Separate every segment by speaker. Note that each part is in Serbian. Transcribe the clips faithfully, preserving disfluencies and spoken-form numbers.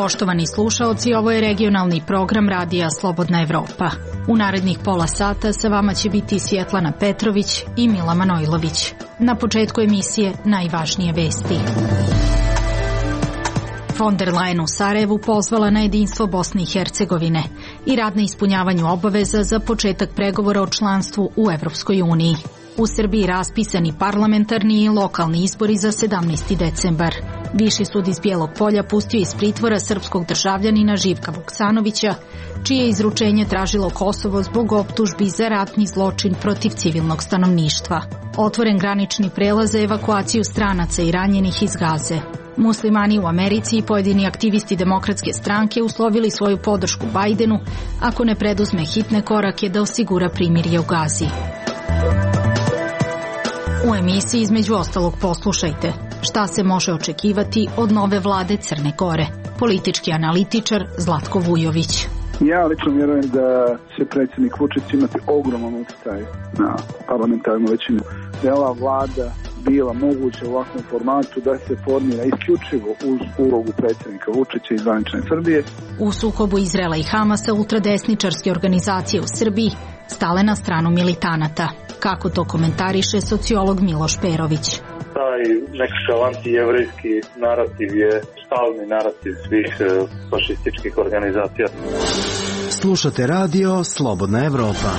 Speaker 1: Poštovani slušaoci, ovo je regionalni program Radija Slobodna Evropa. U narednih pola sata sa vama će biti Svjetlana Petrović i Mila Manojlović. Na početku emisije najvažnije vesti. Von der Leyen u Sarajevu pozvala na jedinstvo Bosne i Hercegovine i rad na ispunjavanju obaveza za početak pregovora o članstvu u Evropskoj uniji. U Srbiji raspisani parlamentarni i lokalni izbori za sedamnaesti decembar. Viši sud iz Bijelog Polja pustio iz pritvora srpskog državljanina Živka Vuksanovića, čije izručenje tražilo Kosovo zbog optužbi za ratni zločin protiv civilnog stanovništva. Otvoren granični prelaz za evakuaciju stranaca i ranjenih iz Gaze. Muslimani u Americi i pojedini aktivisti Demokratske stranke uslovili svoju podršku Bajdenu ako ne preduzme hitne korake da osigura primirje u Gazi. U emisiji između ostalog poslušajte šta se može očekivati od nove vlade Crne Gore. Politički analitičar Zlatko Vujović.
Speaker 2: Ja lično vjerujem da će predsjednik Vučić imati ogroman utjecaj na parlamentarnu većinu. Da je ova vlada bila moguća u ovakvom formatu da se formira isključivo uz ulogu predsjednika Vučića i zvanične Srbije.
Speaker 1: U sukobu Izraela i Hamasa ultradesničarske organizacije u Srbiji stale na stranu militanata. Kako to komentariše sociolog Miloš Perović?
Speaker 3: Taj nekakav antijevrejski narativ je stalni narativ svih fašističkih organizacija.
Speaker 4: Slušate radio Slobodna Evropa.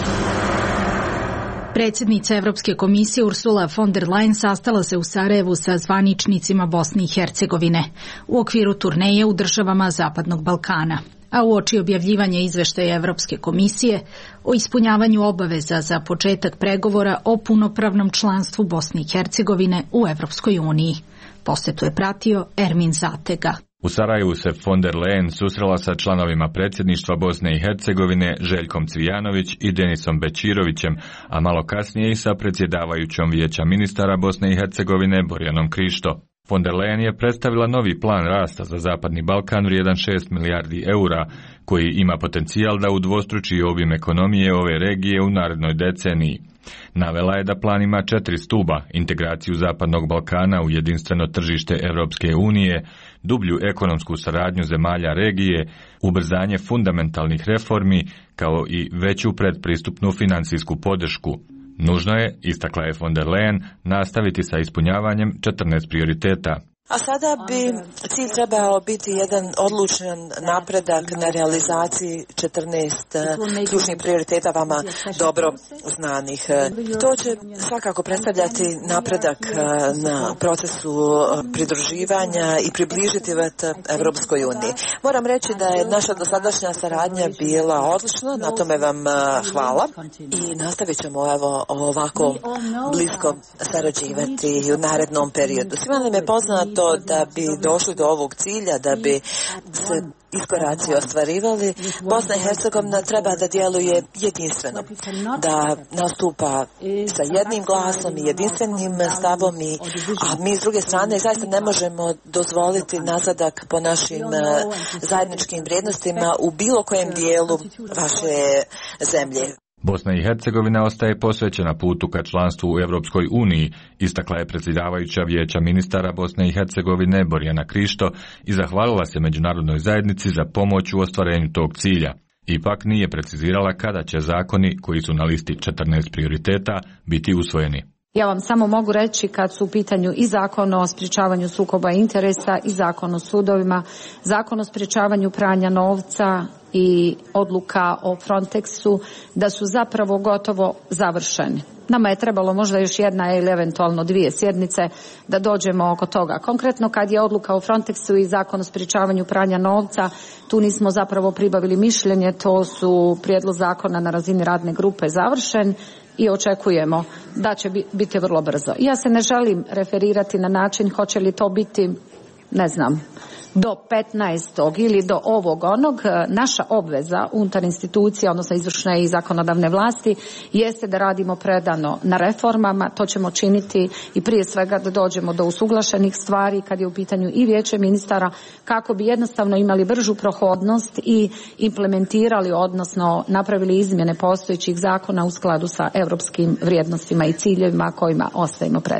Speaker 1: Predsjednica Evropske komisije Ursula von der Leyen sastala se u Sarajevu sa zvaničnicima Bosne i Hercegovine u okviru turneje u državama Zapadnog Balkana. A uoči objavljivanja izveštaja Evropske komisije o ispunjavanju obaveza za početak pregovora o punopravnom članstvu Bosne i Hercegovine u Evropskoj uniji. Posetu je pratio Ermin Zatega.
Speaker 5: U Sarajevu se von der Leyen susrela sa članovima predsjedništva Bosne i Hercegovine Željkom Cvijanović i Denisom Bećirovićem, a malo kasnije i sa predsjedavajućom Vijeća ministara Bosne i Hercegovine Borjanom Krišto. Von der Leyen je predstavila novi plan rasta za Zapadni Balkan vrijedan šest milijardi eura, koji ima potencijal da udvostruči obim ekonomije ove regije u narednoj deceniji. Navela je da plan ima četiri stuba: integraciju Zapadnog Balkana u jedinstveno tržište Europske unije, dublju ekonomsku saradnju zemalja regije, ubrzanje fundamentalnih reformi, kao i veću predpristupnu financijsku podršku. Nužno je, istakla je von der Leyen, nastaviti sa ispunjavanjem četrnaest prioriteta.
Speaker 6: A sada bi cilj trebao biti jedan odlučan napredak na realizaciji četrnaest ključnih prioriteta vama dobro znanih. To će svakako predstavljati napredak na procesu pridruživanja i približiti vet Evropskoj uniji. Moram reći da je naša dosadašnja saradnja bila odlična, na tome vam hvala i nastavit ćemo evo ovako blisko sarađivati u narednom periodu. Svima nam je poznato da bi došli do ovog cilja, da bi se iskoraci ostvarivali, Bosna i Hercegovina treba da djeluje jedinstveno, da nastupa sa jednim glasom i jedinstvenim stavom, i, a mi s druge strane zaista ne možemo dozvoliti nazadak po našim zajedničkim vrijednostima u bilo kojem dijelu vaše zemlje.
Speaker 5: Bosna i Hercegovina ostaje posvećena putu ka članstvu u Europskoj uniji, istakla je predsjedavajuća Vijeća ministara Bosne i Hercegovine Borjana Krišto i zahvalila se međunarodnoj zajednici za pomoć u ostvarenju tog cilja. Ipak nije precizirala kada će zakoni koji su na listi četrnaest prioriteta biti usvojeni.
Speaker 7: Ja vam samo mogu reći kad su u pitanju i zakon o sprječavanju sukoba interesa i zakon o sudovima, zakon o sprječavanju pranja novca i odluka o Frontexu, da su zapravo gotovo završeni. Nama je trebalo možda još jedna ili eventualno dvije sjednice da dođemo oko toga. Konkretno kad je odluka o Frontexu i zakon o sprječavanju pranja novca, tu nismo zapravo pribavili mišljenje, to su prijedlog zakona na razini radne grupe završen i očekujemo da će biti vrlo brzo. Ja se ne želim referirati na način hoće li to biti, ne znam, do petnaestog ili do ovog onog. Naša obveza unutar institucija, odnosno izvršne i zakonodavne vlasti, jeste da radimo predano na reformama. To ćemo činiti i prije svega da dođemo do usuglašenih stvari kad je u pitanju i Vijeće ministara, kako bi jednostavno imali bržu prohodnost i implementirali, odnosno napravili izmjene postojećih zakona u skladu sa europskim vrijednostima i ciljevima kojima ostajemo predani.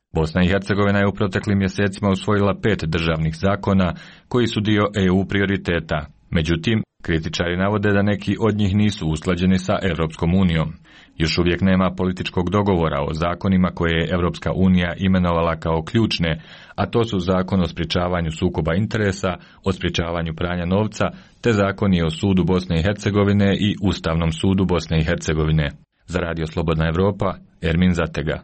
Speaker 5: Bosna i Hercegovina je u proteklim mjesecima usvojila pet državnih zakona koji su dio E U prioriteta. Međutim, kritičari navode da neki od njih nisu usklađeni sa Europskom unijom. Još uvijek nema političkog dogovora o zakonima koje je Europska unija imenovala kao ključne, a to su zakon o sprječavanju sukoba interesa, o sprječavanju pranja novca, te zakoni o sudu Bosne i Hercegovine i Ustavnom sudu Bosne i Hercegovine. Za Radio Slobodna Evropa, Ermin Zatega.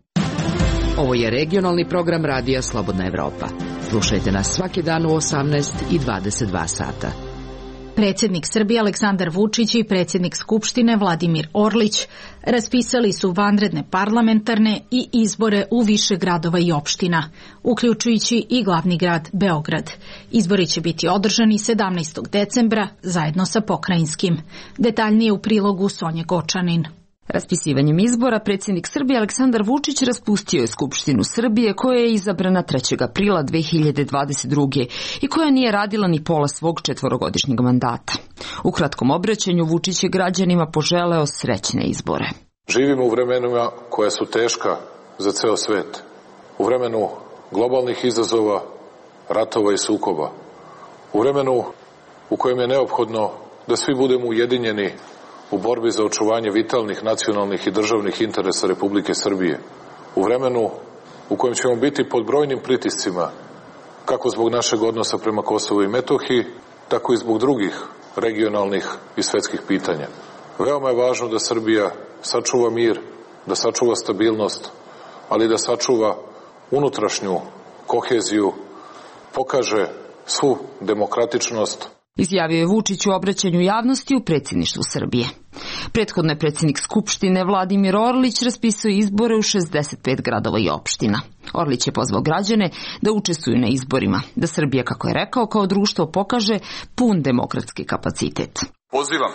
Speaker 8: Ovo je regionalni program Radija Slobodna Evropa. Slušajte nas svaki dan u osamnaest i dvadeset dva sata.
Speaker 1: Predsjednik Srbije Aleksandar Vučić i predsjednik Skupštine Vladimir Orlić raspisali su vanredne parlamentarne i izbore u više gradova i opština, uključujući i glavni grad Beograd. Izbori će biti održani sedamnaestog decembra zajedno sa pokrajinskim. Detaljnije u prilogu Sonje Gočanin.
Speaker 9: Raspisivanjem izbora predsjednik Srbije Aleksandar Vučić raspustio je Skupštinu Srbije koja je izabrana trećeg aprila dve hiljade dvadeset druge i koja nije radila ni pola svog četvorogodišnjeg mandata. U kratkom obraćanju Vučić je građanima poželeo srećne izbore.
Speaker 10: Živimo u vremenima koja su teška za ceo svet. U vremenu globalnih izazova, ratova i sukoba. U vremenu u kojem je neophodno da svi budemo ujedinjeni u borbi za očuvanje vitalnih nacionalnih i državnih interesa Republike Srbije. U vremenu u kojem ćemo biti pod brojnim pritiscima, kako zbog našeg odnosa prema Kosovu i Metohiji, tako i zbog drugih regionalnih i svetskih pitanja. Veoma je važno da Srbija sačuva mir, da sačuva stabilnost, ali da sačuva unutrašnju koheziju, pokaže svu demokratičnost.
Speaker 9: Izjavio je Vučić u obraćanju javnosti u predsjedništvu Srbije. Prethodno je predsjednik Skupštine Vladimir Orlić raspisao izbore u šezdeset pet gradova i opština. Orlić je pozvao građane da učestvuju na izborima, da Srbija, kako je rekao, kao društvo pokaže pun demokratski kapacitet.
Speaker 11: Pozivam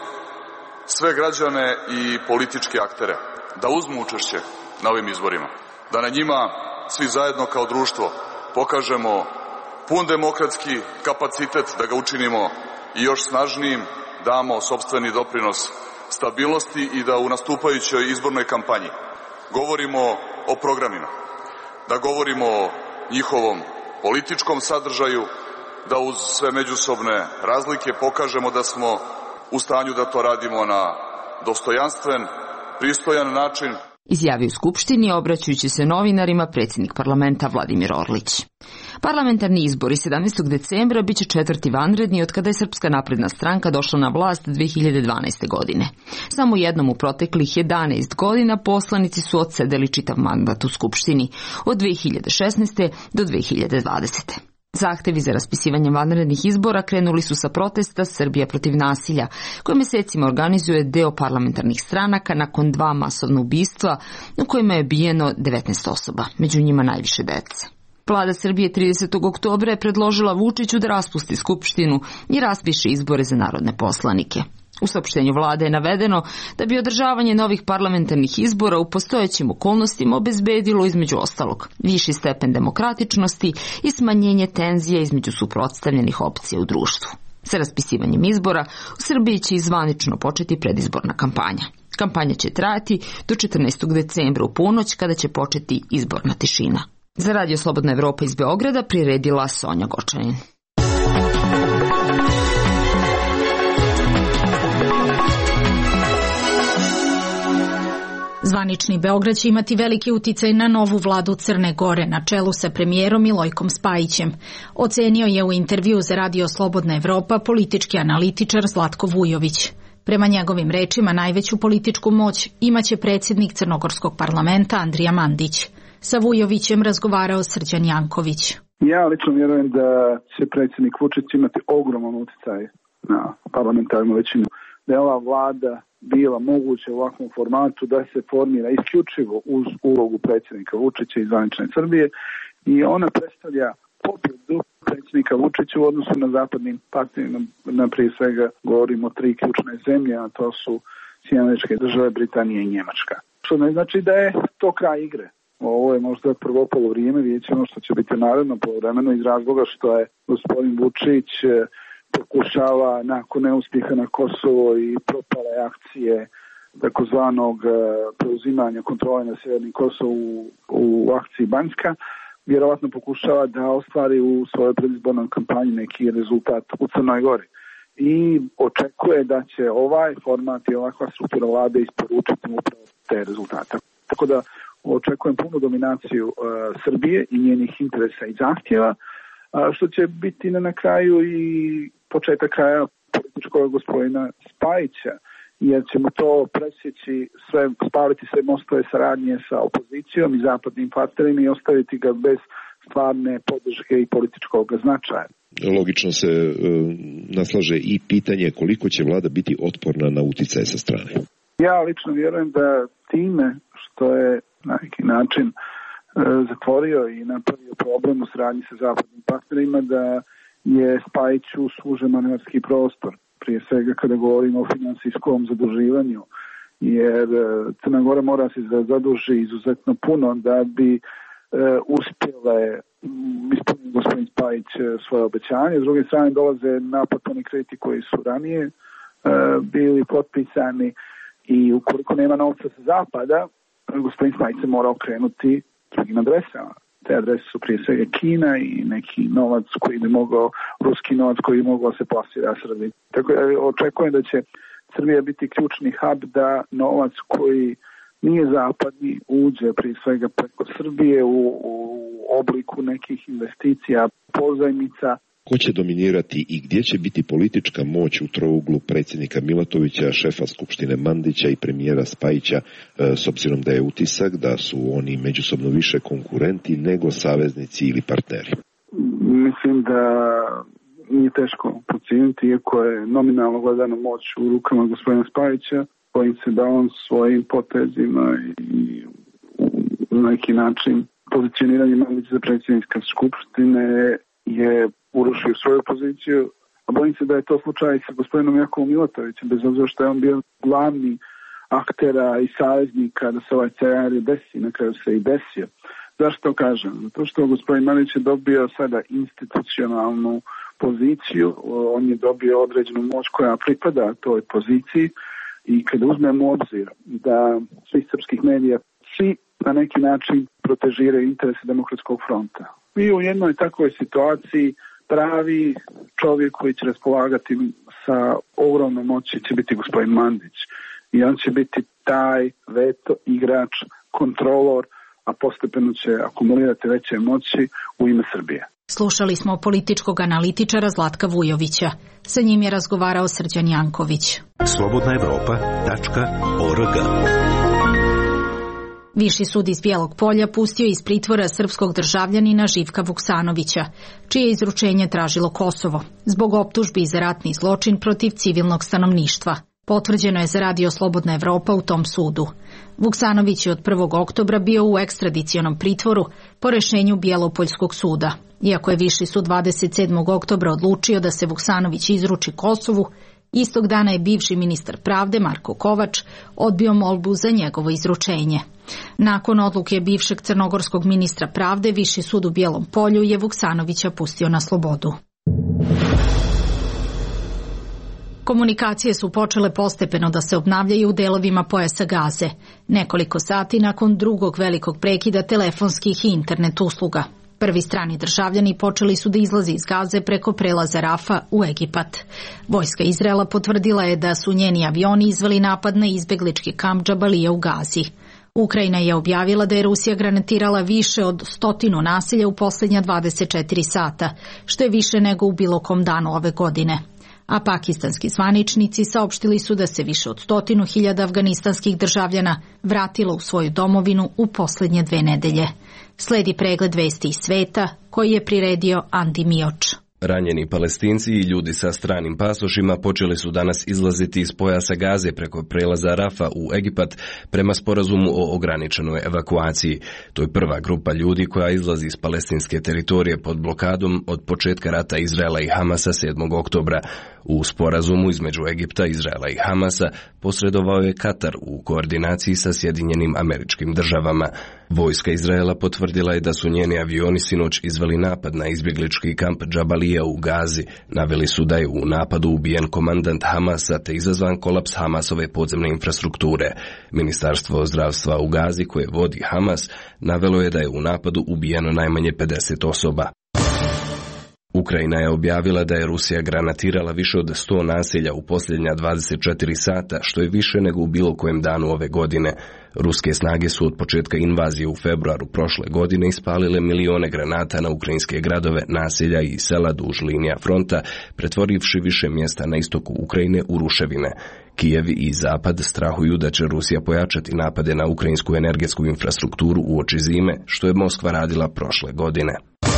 Speaker 11: sve građane i političke aktere da uzmu učešće na ovim izborima, da na njima svi zajedno kao društvo pokažemo pun demokratski kapacitet, da ga učinimo i još snažnijim, damo sopstveni doprinos stabilnosti i da u nastupajućoj izbornoj kampanji govorimo o programima, da govorimo o njihovom političkom sadržaju, da uz sve međusobne razlike pokažemo da smo u stanju da to radimo na dostojanstven, pristojan način.
Speaker 9: Izjavio u Skupštini, obraćajući se novinarima, predsjednik parlamenta Vladimir Orlić. Parlamentarni izbori sedamnaestog decembra biće četvrti vanredni od kada je Srpska napredna stranka došla na vlast dve hiljade dvanaeste. godine. Samo jednom u proteklih jedanaest godina poslanici su odsedeli čitav mandat u Skupštini od dve hiljade šesnaeste. do dve hiljade dvadesete. Zahtevi za raspisivanje vanrednih izbora krenuli su sa protesta Srbija protiv nasilja, koje mesecima organizuje deo parlamentarnih stranaka nakon dva masovna ubistva u kojima je ubijeno devetnaest osoba, među njima najviše dece. Vlada Srbije tridesetog oktobra je predložila Vučiću da raspusti Skupštinu i raspiše izbore za narodne poslanike. U saopštenju vlade je navedeno da bi održavanje novih parlamentarnih izbora u postojećim okolnostima obezbedilo između ostalog viši stepen demokratičnosti i smanjenje tenzija između suprotstavljenih opcija u društvu. Sa raspisivanjem izbora u Srbiji će zvanično početi predizborna kampanja. Kampanja će trajati do četrnaestog decembra u ponoć, kada će početi izborna tišina. Za Radio Slobodna Evropa iz Beograda priredila Sonja Gočanin.
Speaker 1: Zvanični Beograd će imati veliki uticaj na novu vladu Crne Gore na čelu sa premijerom Milojkom Spajićem. Ocenio je u intervju za Radio Slobodna Evropa politički analitičar Zlatko Vujović. Prema njegovim rečima najveću političku moć imaće predsjednik Crnogorskog parlamenta Andrija Mandić. Sa Vujovićem razgovarao Srđan Janković.
Speaker 2: Ja lično vjerujem da će predsjednik Vučić imati ogroman utjecaj na parlamentarnu većinu. Da je ova vlada bila moguće u ovakvom formatu da se formira isključivo uz ulogu predsjednika Vučića i zvanične Srbije i ona predstavlja pobjedu predsjednika Vučića u odnosu na zapadnim partnerima. Na prije svega govorimo o tri ključne zemlje, a to su Sjedinjene Američke Države, Britanija i Njemačka. Što ne znači da je to kraj igre. Ovo je možda prvo polovrijeme, vidjet ćemo što će biti naredno polovremeno iz razloga što je gospodin Vučić pokušava nakon neuspjeha na Kosovo i propale akcije takozvanog preuzimanja kontrole na Sjevernim Kosovu u akciji Banjska, vjerovatno pokušava da ostvari u svojoj predizbornoj kampanji neki rezultat u Crnoj Gori. I očekuje da će ovaj format i ovakva struktura vlade isporučiti upravo te rezultate. Tako da očekujem punu dominaciju uh, Srbije i njenih interesa i zahtjeva, uh, što će biti na, na kraju i početak kraja političkog gospodina Spajića, jer ćemo to presjeći, sve, spaliti sve mostove saradnje sa opozicijom i zapadnim partnerima i ostaviti ga bez stvarne podrške i političkog značaja.
Speaker 12: Logično se e, naslaže i pitanje koliko će vlada biti otporna na uticaje sa strane.
Speaker 2: Ja lično vjerujem da time što je na neki način e, zatvorio i napravio problem u saradnji sa zapadnim partnerima, da je Spajiću sužen manevarski prostor, prije svega kada govorimo o finansijskom zaduživanju, jer Crna Gora mora se zaduži izuzetno puno da bi e, uspjele ispuniti gospodin Spajić svoje obećanje. S druge strane dolaze naplatni krediti koji su ranije e, bili potpisani i ukoliko nema novca sa zapada, gospodin Spajić se mora okrenuti drugim adresama. Te adrese su prije svega Kina i neki novac koji bi mogao, ruski novac koji bi mogao se plasira Srbiji. Tako da očekujem da će Srbija biti ključni hub da novac koji nije zapadni uđe prije svega preko Srbije u, u obliku nekih investicija, pozajmica.
Speaker 12: Ko će dominirati i gdje će biti politička moć u trouglu predsjednika Milatovića, šefa Skupštine Mandića i premijera Spajića, s obzirom da je utisak da su oni međusobno više konkurenti nego saveznici ili partneri?
Speaker 2: Mislim da nije teško procijeniti, iako je nominalno gledano moć u rukama gospodina Spajića, bojim se da on svojim potezima i na neki način pozicioniranje Mandića za predsjednika Skupštine je urušio svoju poziciju, a bojim se da je to slučaj sa gospodinom Jakovom Milatovićem, bez obzira što je on bio glavni aktera i saveznika da se ovaj scenarij desi, na kraju se i desio. Zašto to kažem? Zato što gospodin Mandić je dobio sada institucionalnu poziciju, on je dobio određenu moć koja pripada toj poziciji i kada uzmemo u obzir da svi srpskih medija, svi na neki način protežiraju interese Demokratskog fronta. I u jednoj takvoj situaciji pravi čovjek koji će raspolagati sa ogromnom moći će biti gospodin Mandić. I on će biti taj veto, igrač, kontrolor, a postepeno će akumulirati veće moći u ime Srbije.
Speaker 1: Slušali smo političkog analitičara Zlatka Vujovića. Sa njim je razgovarao Srđan Janković.
Speaker 13: slobodna evropa tačka org.
Speaker 1: Viši sud iz Bijelog Polja pustio iz pritvora srpskog državljanina Živka Vuksanovića, čije izručenje tražilo Kosovo, zbog optužbi za ratni zločin protiv civilnog stanovništva. Potvrđeno je za Radio Slobodna Evropa u tom sudu. Vuksanović je od prvog oktobra bio u ekstradicionom pritvoru po rešenju Bijelopoljskog suda. Iako je Viši sud dvadeset sedmog oktobra odlučio da se Vuksanović izruči Kosovu, istog dana je bivši ministar pravde Marko Kovač odbio molbu za njegovo izručenje. Nakon odluke bivšeg crnogorskog ministra pravde, Viši sud u Bijelom Polju je Vuksanovića pustio na slobodu. Komunikacije su počele postepeno da se obnavljaju u delovima pojasa Gaze, nekoliko sati nakon drugog velikog prekida telefonskih i internet usluga. Prvi strani državljani počeli su da izlaze iz Gaze preko prelaza Rafa u Egipat. Vojska Izraela potvrdila je da su njeni avioni izveli napad na izbeglički kamp Džabalija u Gazi. Ukrajina je objavila da je Rusija granatirala više od stotinu naselja u posljednja dvadeset četiri sata, što je više nego u bilo kom danu ove godine. A pakistanski zvaničnici saopštili su da se više od stotinu hiljada afganistanskih državljana vratilo u svoju domovinu u posljednje dve nedelje. Sledi pregled vesti iz sveta koji je priredio Andi Mioč.
Speaker 14: Ranjeni Palestinci i ljudi sa stranim pasošima počeli su danas izlaziti iz pojasa Gaze preko prelaza Rafa u Egipat prema sporazumu o ograničenoj evakuaciji. To je prva grupa ljudi koja izlazi iz palestinske teritorije pod blokadom od početka rata Izraela i Hamasa sedmog oktobra. U sporazumu između Egipta, Izraela i Hamasa posredovao je Katar u koordinaciji sa Sjedinjenim Američkim Državama. Vojska Izraela potvrdila je da su njeni avioni sinoć izveli napad na izbjeglički kamp Džabalija Šarija u Gazi. Naveli su da je u napadu ubijen komandant Hamasa te izazvan kolaps Hamasove podzemne infrastrukture. Ministarstvo zdravstva u Gazi, koje vodi Hamas, navelo je da je u napadu ubijeno najmanje pedeset osoba. Ukrajina je objavila da je Rusija granatirala više od sto naselja u posljednja dvadeset četiri sata, što je više nego u bilo kojem danu ove godine. Ruske snage su od početka invazije u februaru prošle godine ispalile milione granata na ukrajinske gradove, naselja i sela duž linija fronta, pretvorivši više mjesta na istoku Ukrajine u ruševine. Kijev i Zapad strahuju da će Rusija pojačati napade na ukrajinsku energetsku infrastrukturu uoči zime, što je Moskva radila prošle godine.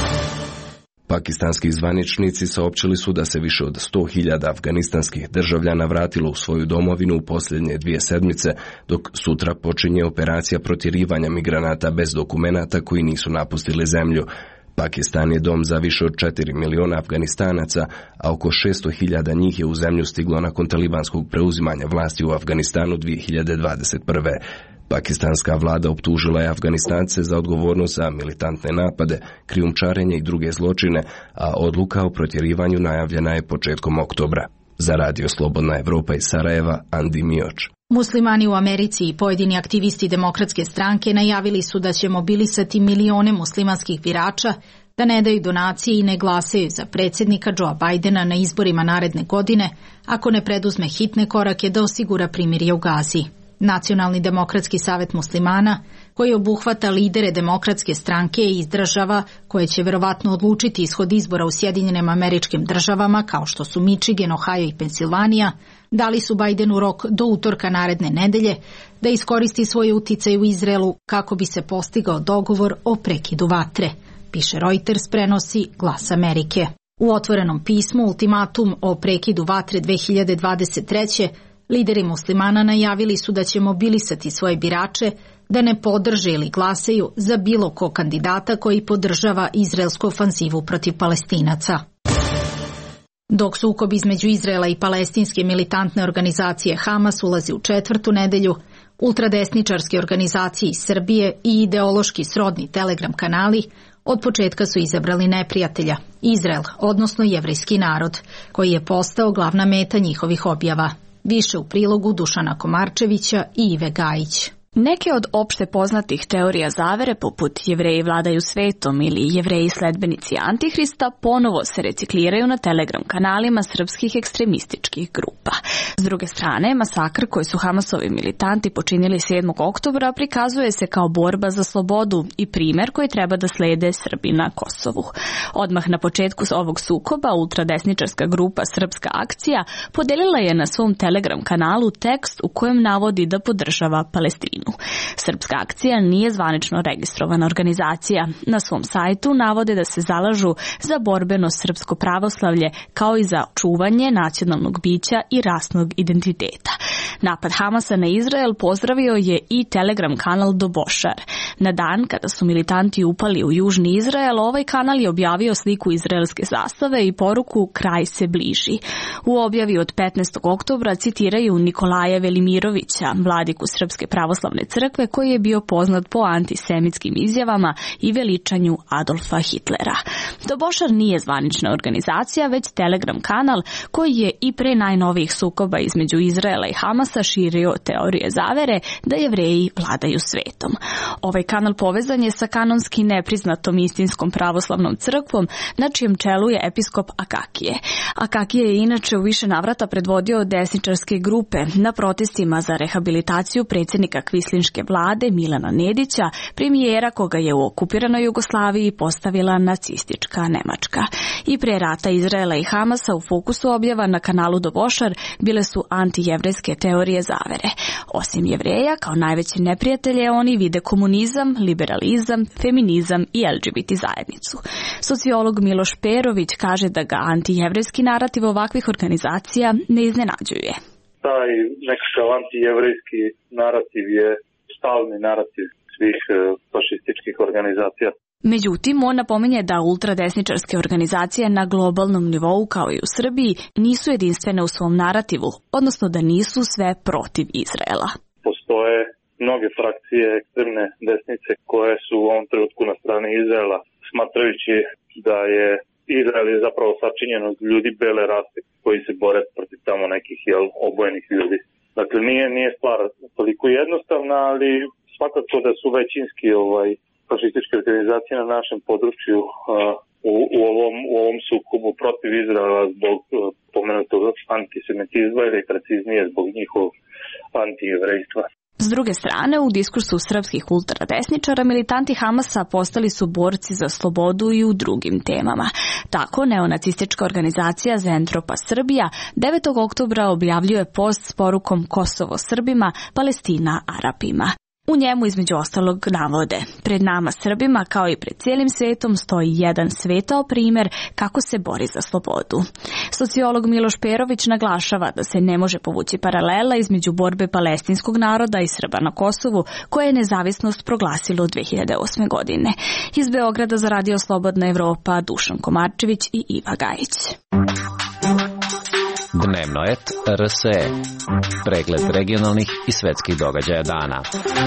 Speaker 14: Pakistanski zvaničnici saopćili su da se više od sto hiljada afganistanskih državljana vratilo u svoju domovinu u posljednje dvije sedmice, dok sutra počinje operacija protjerivanja migranata bez dokumenata koji nisu napustili zemlju. Pakistan je dom za više od četiri miliona Afganistanaca, a oko šesto hiljada njih je u zemlju stiglo nakon talibanskog preuzimanja vlasti u Afganistanu dvije hiljade dvadeset prve. Pakistanska vlada optužila je Afganistance za odgovornost za militantne napade, krijumčarenje i druge zločine, a odluka o protjerivanju najavljena je početkom oktobra. Za Radio Slobodna Evropa iz Sarajeva, Andi Mioč.
Speaker 1: Muslimani u Americi i pojedini aktivisti Demokratske stranke najavili su da će mobilisati milione muslimanskih birača da ne daju donacije i ne glasaju za predsjednika Joea Bidena na izborima naredne godine ako ne preduzme hitne korake da osigura primirje u Gazi. Nacionalni demokratski savet muslimana, koji obuhvata lidere Demokratske stranke iz država koje će verovatno odlučiti ishod izbora u Sjedinjenim Američkim Državama, kao što su Michigan, Ohio i Pensilvanija, dali su Bidenu rok do utorka naredne nedelje da iskoristi svoj uticaj u Izraelu kako bi se postigao dogovor o prekidu vatre, piše Reuters, prenosi Glas Amerike. U otvorenom pismu ultimatum o prekidu vatre dve hiljade dvadeset treće lideri muslimana najavili su da će mobilisati svoje birače da ne podrže ili glasaju za bilo ko kandidata koji podržava izraelsku ofanzivu protiv Palestinaca. Dok sukob između Izraela i palestinske militantne organizacije Hamas ulazi u četvrtu nedelju, ultradesničarske organizacije iz Srbije i ideološki srodni Telegram kanali od početka su izabrali neprijatelja, Izrael, odnosno jevrejski narod, koji je postao glavna meta njihovih objava. Više u prilogu Dušana Komarčevića i Ive Gajić.
Speaker 15: Neke od opšte poznatih teorija zavere, poput Jevreji vladaju svetom ili Jevreji sledbenici Antihrista, ponovo se recikliraju na Telegram kanalima srpskih ekstremističkih grupa. S druge strane, masakr koji su Hamasovi militanti počinili sedmog oktobra prikazuje se kao borba za slobodu i primer koji treba da slede Srbi na Kosovu. Odmah na početku ovog sukoba ultradesničarska grupa Srpska akcija podelila je na svom Telegram kanalu tekst u kojem navodi da podržava Palestinu. Srpska akcija nije zvanično registrovana organizacija. Na svom sajtu navode da se zalažu za borbeno srpsko pravoslavlje kao i za čuvanje nacionalnog bića i rasnog identiteta. Napad Hamasa na Izrael pozdravio je i Telegram kanal Dobošar. Na dan kada su militanti upali u južni Izrael, ovaj kanal je objavio sliku izraelske zastave i poruku "Kraj se bliži". U objavi od petnaestog oktobra citiraju Nikolaja Velimirovića, vladiku Srpske pravoslavne crkve, koji je bio poznat po antisemitskim izjavama i veličanju Adolfa Hitlera. Dobošar nije zvanična organizacija, već Telegram kanal koji je i pre najnovijih sukoba između Izraela i Hamasa širio teorije zavere da Jevreji vladaju svetom. Ovaj kanal povezan je sa kanonski nepriznatom istinskom pravoslavnom crkvom, na čijem čelu je episkop Akakije. Akakije je inače u više navrata predvodio desničarske grupe na protestima za rehabilitaciju predsjednika kvislinške vlade Milana Nedića, premijera koga je u okupiranoj Jugoslaviji postavila nacistička Nemačka. I pre rata Izraela i Hamasa u fokusu objava na kanalu Dobošar bile su antijevrejske teorije zavere. Osim Jevreja, kao najveći neprijatelje oni vide komunizam, liberalizam, feminizam i L G B T zajednicu. Sociolog Miloš Perović kaže da ga antijevrejski narativ ovakvih organizacija ne iznenađuje.
Speaker 3: Taj nekakav antijevrejski narativ je stalni narativ svih fašističkih organizacija.
Speaker 15: Međutim, on napominje da ultradesničarske organizacije na globalnom nivou, kao i u Srbiji, nisu jedinstvene u svom narativu, odnosno da nisu sve protiv Izraela.
Speaker 3: Postoje mnoge frakcije ekstremne desnice koje su u ovom trenutku na strani Izraela, smatrajući da je Izrael je zapravo sačinjen od ljudi bele rase koji se bore protiv tamo nekih jel, obojenih ljudi. Dakle, nije, nije stvar toliko jednostavna, ali svakako da su većinski ovaj, fašističke organizacije na našem području uh, u, u, ovom, u ovom sukobu protiv Izraela zbog uh, pomenutog antisemitizma ili preciznije zbog njihovog antijevrejstva.
Speaker 15: S druge strane, u diskursu srpskih ultradesničara militanti Hamasa postali su borci za slobodu i u drugim temama. Tako, neonacistička organizacija Zentropa Srbija devetog oktobra objavljuje post s porukom Kosovo Srbima, Palestina Arapima. U njemu između ostalog navode: pred nama Srbima kao i pred cijelim svetom stoji jedan svetao primjer kako se bori za slobodu. Sociolog Miloš Perović naglašava da se ne može povući paralela između borbe palestinskog naroda i Srba na Kosovu, koje je nezavisnost proglasilo dve hiljade osme. godine. Iz Beograda za Radio Slobodna Evropa Dušan Komarčević i Iva Gajić.
Speaker 16: Dnevno et R S E. Pregled regionalnih i svetskih događaja dana.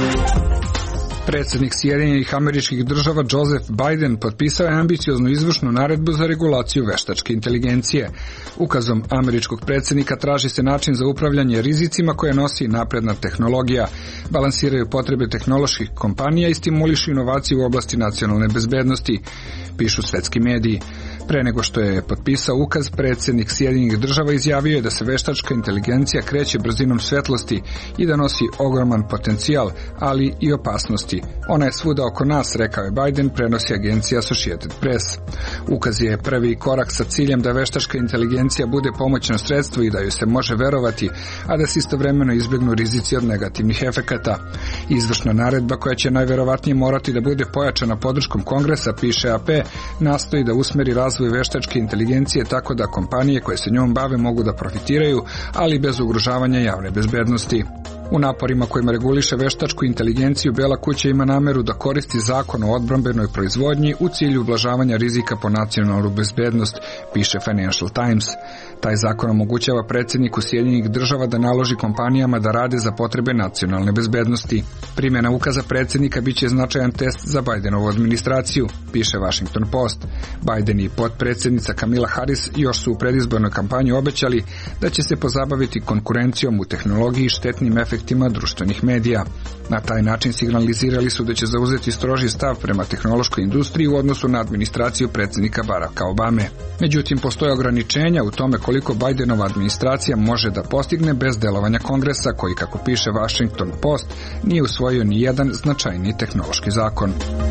Speaker 17: Predsjednik Sjedinjenih Američkih Država Joseph Biden potpisao je ambicioznu izvršnu naredbu za regulaciju veštačke inteligencije. Ukazom američkog predsjednika traži se način za upravljanje rizicima koje nosi napredna tehnologija, balansiraju potrebe tehnoloških kompanija i stimulišu inovaciju u oblasti nacionalne bezbednosti, pišu svetski mediji. Pre nego što je potpisao ukaz, predsjednik Sjedinjenih Država izjavio je da se veštačka inteligencija kreće brzinom svetlosti i da nosi ogroman potencijal, ali i opasnosti. Ona je svuda oko nas, rekao je Biden, prenosi agencija Associated Press. Ukaz je prvi korak sa ciljem da veštačka inteligencija bude pomoćno sredstvo i da joj se može verovati, a da se istovremeno izbjegnu rizici od negativnih efekata. Izvršna naredba, koja će najverovatnije morati da bude pojačana podrškom Kongresa, piše A P, nastoji da usmeri razvoj veštačke inteligencije tako da kompanije koje se njom bave mogu da profitiraju, ali bez ugrožavanja javne bezbednosti. U naporima kojima reguliše veštačku inteligenciju, Bela kuća ima nameru da koristi zakon o odbrambenoj proizvodnji u cilju ublažavanja rizika po nacionalnu bezbednost, piše Financial Times. Taj zakon omogućava predsjedniku Sjedinjenih Država da naloži kompanijama da rade za potrebe nacionalne bezbednosti. Primjena ukaza predsjednika biće značajan test za Bidenovu administraciju, piše Washington Post. Biden i potpredsjednica Kamala Harris još su u predizbornoj kampanji obećali da će se pozabaviti konkurencijom u tehnologiji i štetnim efektima društvenih medija. Na taj način signalizirali su da će zauzeti stroži stav prema tehnološkoj industriji u odnosu na administraciju predsjednika Baracka Obame. Međutim, postoje ograničenja u tome koliko Bidenova administracija može da postigne bez delovanja Kongresa, koji, kako piše Washington Post, nije usvojio ni jedan značajni tehnološki zakon.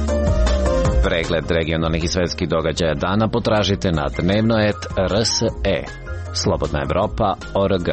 Speaker 16: Pregled regionalnih i svetskih događaja dana potražite na dnevno et R S E. Slobodna Evropa O R G.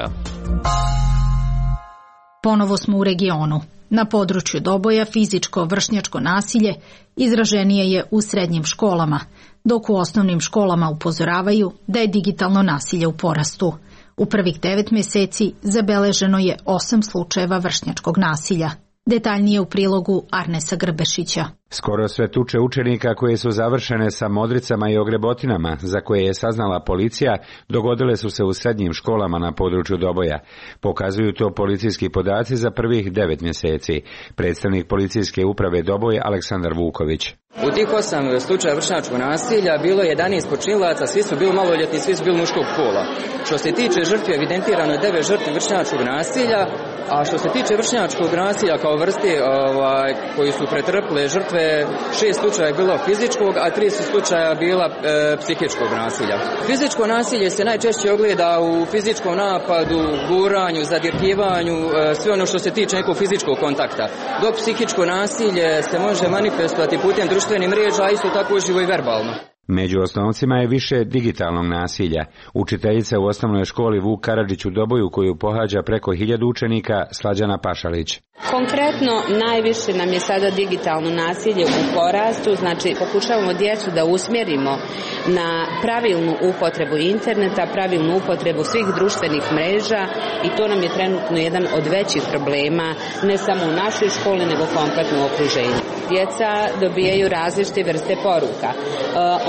Speaker 1: Ponovo smo u regionu. Na području Doboja fizičko vršnjačko nasilje izraženije je u srednjim školama, dok u osnovnim školama upozoravaju da je digitalno nasilje u porastu. U prvih devet mjeseci zabeleženo je osam slučajeva vršnjačkog nasilja. Detaljnije u prilogu Arnesa Grbešića.
Speaker 18: Skoro sve tuče učenika koje su završene sa modricama i ogrebotinama, za koje je saznala policija, dogodile su se u srednjim školama na području Doboja. Pokazuju to policijski podaci za prvih devet mjeseci. Predstavnik policijske uprave Doboj Aleksandar Vuković.
Speaker 19: U tih osam slučaja vršnjačkog nasilja bilo je jedanaest počinilaca, svi su bili maloljetni, svi su bili muškog pola. Što se tiče žrtve, evidentirano je devet žrtvi vršnjačkog nasilja, a što se tiče vršnjačkog nasilja kao vrste ovaj, koji su pretrpile žrtve, šest slučaja je bilo fizičkog, a tri su slučaja bila e, psihičkog nasilja. Fizičko nasilje se najčešće ogleda u fizičkom napadu, guranju, zadirkivanju, e, sve ono što se tiče nekog fizičkog kontakta. Dok psihičko nasilje se može manifestovati putem društvenih mreža, a isto tako uživo i verbalno.
Speaker 18: Među osnovcima je više digitalnog nasilja. Učiteljica u osnovnoj školi Vuk Karadžić u Doboju, koju pohađa preko hiljadu učenika, Slađana Pašalić.
Speaker 20: Konkretno, najviše nam je sada digitalno nasilje u porastu, znači pokušavamo djecu da usmjerimo na pravilnu upotrebu interneta, pravilnu upotrebu svih društvenih mreža i to nam je trenutno jedan od većih problema, ne samo u našoj školi, nego kompletno u okruženju. Djeca dobijaju različite vrste poruka.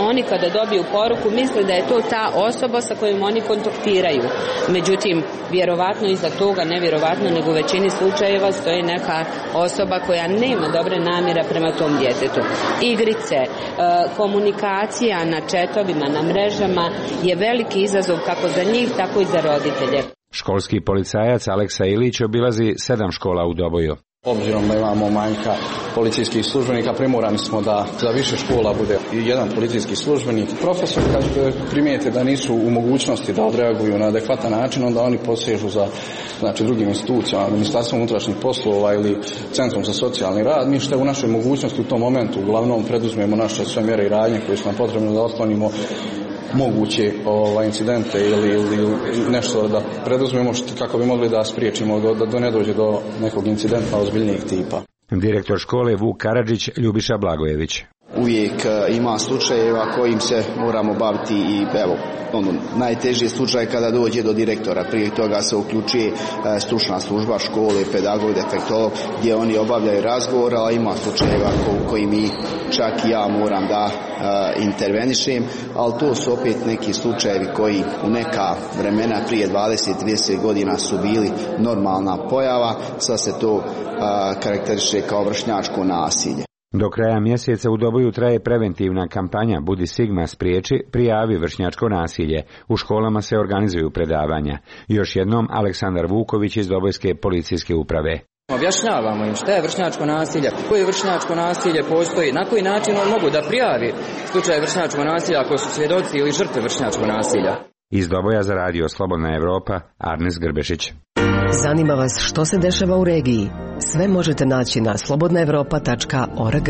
Speaker 20: oni kada dobiju poruku misle da je to ta osoba sa kojom oni kontaktiraju. Međutim, vjerovatno iza toga, ne vjerovatno, nego u većini slučajeva stoji neka osoba koja nema dobre namjere prema tom djetetu. Igrice, komunikacija na četovima, na mrežama je veliki izazov kako za njih, tako i za roditelje.
Speaker 18: Školski policajac Aleksa Ilić obilazi sedam škola u Doboju.
Speaker 21: Obzirom da imamo manjka policijskih službenika, primorani smo da za više škola bude i jedan policijski službenik. Profesor kad primijete da nisu u mogućnosti da odreaguju na adekvatan način, onda oni posežu za znači, drugim institucijama, Ministarstvom unutrašnjih poslova ili Centrom za socijalni rad. Mi što je u našoj mogućnosti u tom momentu uglavnom preduzmemo naše sve mjere i radnje koje su nam potrebno da otklonimo moguće ovaj, incidente ili, ili nešto da preduzmemo što, kako bi mogli da spriječimo da, da ne dođe do nekog incidenta ozbiljnijeg tipa.
Speaker 18: Direktor škole Vuk Karadžić, Ljubiša Blagojević.
Speaker 22: Uvijek ima slučajeva kojim se moramo baviti i evo, ono, najteži slučaj kada dođe do direktora. Prije toga se uključuje stručna služba škole, pedagog, defektolog, gdje oni obavljaju razgovor, a ima slučajeva ko, koji mi čak i ja moram da uh, intervenišem, ali to su opet neki slučajevi koji u neka vremena prije dvadeset do trideset godina su bili normalna pojava, sad se to uh, karakteriše kao vršnjačko nasilje.
Speaker 18: Do kraja mjeseca u Doboju traje preventivna kampanja Budi Sigma, spriječi, prijavi vršnjačko nasilje. U školama se organizuju predavanja. Još jednom Aleksandar Vuković iz Dobojske policijske uprave.
Speaker 19: Objašnjavamo im šta je vršnjačko nasilje, koje vršnjačko nasilje postoji, na koji način on mogu da prijavi slučaj vršnjačkog nasilja ako su svjedoci ili žrtve vršnjačkog nasilja.
Speaker 18: Iz Doboja za radio Slobodna Evropa, Arnes Grbešić.
Speaker 23: Zanima vas što se dešava u regiji? Sve možete naći na slobodna evropa tačka org.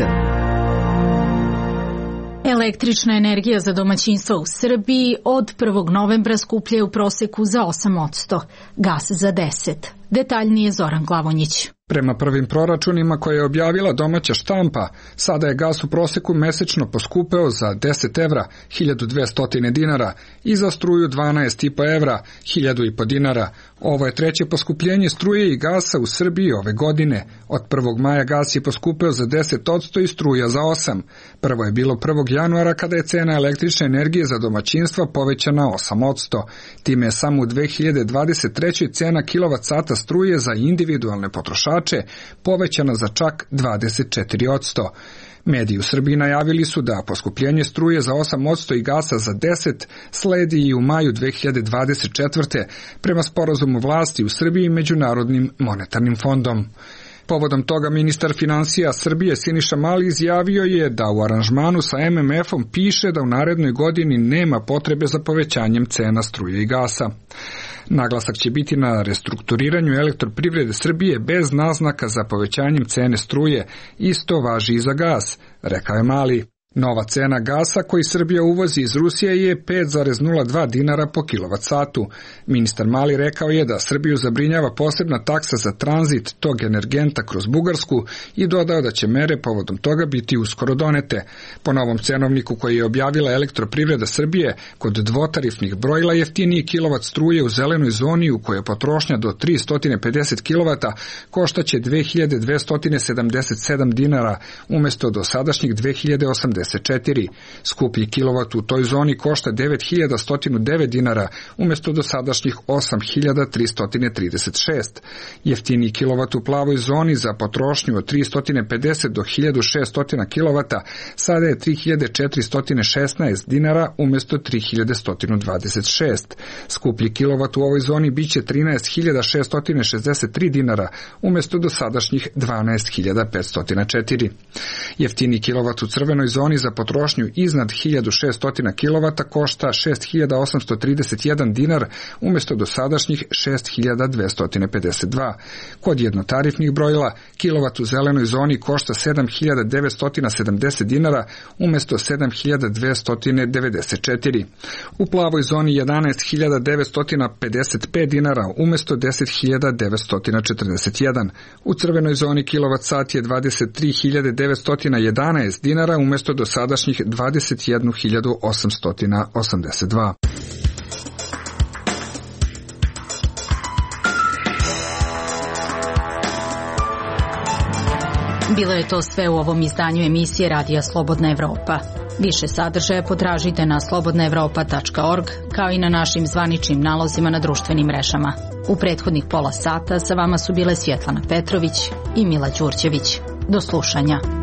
Speaker 1: Električna energija za domaćinstva u Srbiji od prvog novembra skuplja je u proseku za osam posto, gas za deset posto. Detaljnije Zoran Glavonjić.
Speaker 17: Prema prvim proračunima koje je objavila domaća štampa, sada je gas u proseku mesečno poskupeo za deset evra, hiljadu dvesta dinara, i za struju dvanaest i po evra, hiljadu i po dinara. Ovo je treće poskupljenje struje i gasa u Srbiji ove godine. Od prvog maja gas je poskupeo za deset posto i struja za osam posto. Prvo je bilo prvog januara kada je cena električne energije za domaćinstva povećana osam posto. Time je samo u dve hiljade dvadeset trećoj cena kilovat sata struje za individualne potrošače povećana za čak dvadeset četiri posto. Mediji u Srbiji najavili su da poskupljenje struje za osam posto i gasa za deset posto sledi i u maju dve hiljade dvadeset četvrte prema sporazumu vlasti u Srbiji i Međunarodnim monetarnim fondom. Povodom toga ministar finansija Srbije Siniša Mali izjavio je da u aranžmanu sa em em efom piše da u narednoj godini nema potrebe za povećanjem cena struje i gasa. Naglasak će biti na restrukturiranju elektroprivrede Srbije bez naznaka za povećanjem cene struje. Isto važi i za gas, rekao je Mali. Nova cena gasa koji Srbija uvozi iz Rusije je pet zarez nula dva dinara po kilovat satu. Ministar Mali rekao je da Srbiju zabrinjava posebna taksa za tranzit tog energenta kroz Bugarsku i dodao da će mere povodom toga biti uskoro donete. Po novom cenovniku koji je objavila elektroprivreda Srbije, kod dvotarifnih brojila jeftiniji kilovat struje u zelenoj zoni u kojoj je potrošnja do tristo pedeset kilovata koštaće dve hiljade dvesta sedamdeset sedam dinara umjesto dosadašnjih dve hiljade osamdeset četiri. Skuplji kilovat u toj zoni košta devet hiljada sto devet dinara umjesto dosadašnjih osam hiljada tristo trideset šest. Jeftiniji kilovat u plavoj zoni za potrošnju od tristo pedeset do hiljadu šesto kilovata sada je tri hiljade četiristo šesnaest dinara umjesto tri hiljade sto dvadeset šest. Skuplji kilovat u ovoj zoni biće trinaest hiljada šesto šezdeset tri dinara umjesto dosadašnjih dvanaest hiljada petsto četiri. Jeftiniji kilovat u crvenoj zoni za potrošnju iznad hiljadu šesto kilovata košta šest hiljada osamsto trideset jedan dinar umjesto dosadašnjih šest hiljada dvesta pedeset dva. Kod jednotarifnih brojila kilovat u zelenoj zoni košta sedam hiljada devetsto sedamdeset dinara umjesto sedam hiljada dvesta devedeset četiri. U plavoj zoni jedanaest hiljada devetsto pedeset pet dinara umjesto deset hiljada devetsto četrdeset jedan. U crvenoj zoni kilovat sat je dvadeset tri hiljade devetsto jedanaest dinara umjesto do sadašnjih dvadeset jednu hiljadu osamsto osamdeset dva.
Speaker 1: Bilo je to sve u ovom izdanju emisije Radija Slobodna Evropa. Više sadržaja potražite na slobodna evropa tačka org, kao i na našim zvaničnim nalozima na društvenim mrežama. U prethodnih pola sata sa vama su bile Svjetlana Petrović i Mila Đurđević. Do slušanja.